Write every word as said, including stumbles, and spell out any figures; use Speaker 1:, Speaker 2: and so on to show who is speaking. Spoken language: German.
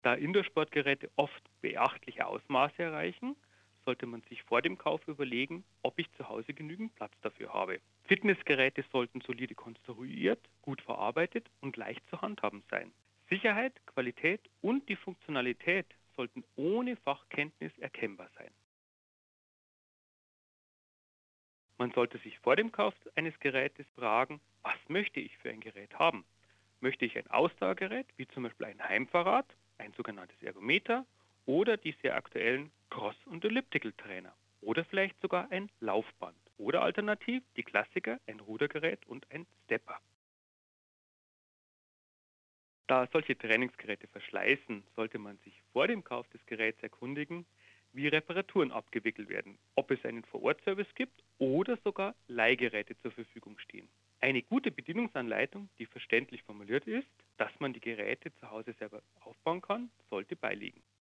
Speaker 1: Da Indoor-Sportgeräte oft beachtliche Ausmaße erreichen, sollte man sich vor dem Kauf überlegen, ob ich zu Hause genügend Platz dafür habe. Fitnessgeräte sollten solide konstruiert, gut verarbeitet und leicht zu handhaben sein. Sicherheit, Qualität und die Funktionalität sollten ohne Fachkenntnis erkennbar sein. Man sollte sich vor dem Kauf eines Gerätes fragen, was möchte ich für ein Gerät haben? Möchte ich ein Ausdauergerät, wie zum Beispiel ein Heimfahrrad, ein sogenanntes Ergometer oder die sehr aktuellen Cross- und Elliptical-Trainer oder vielleicht sogar ein Laufband oder alternativ die Klassiker, ein Rudergerät und ein Stepper. Da solche Trainingsgeräte verschleißen, sollte man sich vor dem Kauf des Geräts erkundigen, wie Reparaturen abgewickelt werden, ob es einen Vor-Ort-Service gibt oder sogar Leihgeräte zur Verfügung stehen. Eine gute Bedienungsanleitung, die verständlich formuliert ist, dass man die Geräte zu Hause selber aufbauen kann, sollte beiliegen.